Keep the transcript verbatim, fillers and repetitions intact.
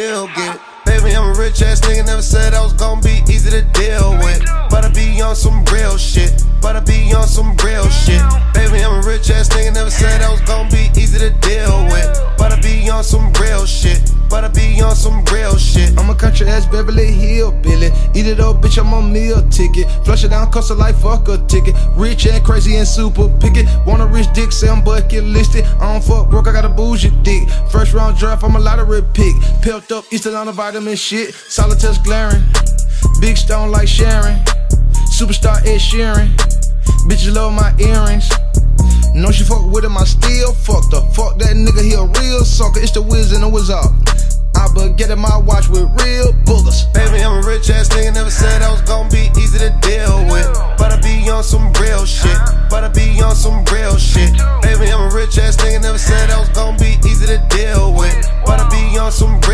still get it. Baby, I'm a rich ass nigga, never said I was gon' be easy to deal with. But I be on some real shit, but I be on some real shit. Baby, I'm a rich ass nigga, never said I was gon' be easy to deal with. But I be on some real shit, but I be on some real shit. I'm a country ass Beverly Hill Billy. Eat it up, bitch, I'm on meal ticket. Flush it down, cost a like fuck a ticket. Rich and crazy and super picky. Want a rich dick, say I'm bucket listed. I don't fuck broke, I got a bougie dick. First round draft, I'm a lottery pick. Pelt up, Eastern on the vitamin shit. Solitaires glaring. Big stone like Sharon. Superstar Ed Sheeran. Bitches love my earrings. Know she fuck with him, I still fucked her. Fuck that nigga, he a real sucker. It's the Wiz and the Wizard. I but get in my watch with real boogers. Baby, I'm a rich ass nigga, never said I was gon' be easy to deal with. But I be on some real shit, but I be on some real shit. Baby, I'm a rich ass nigga, never said I was gon' be easy to deal with. But I be on some real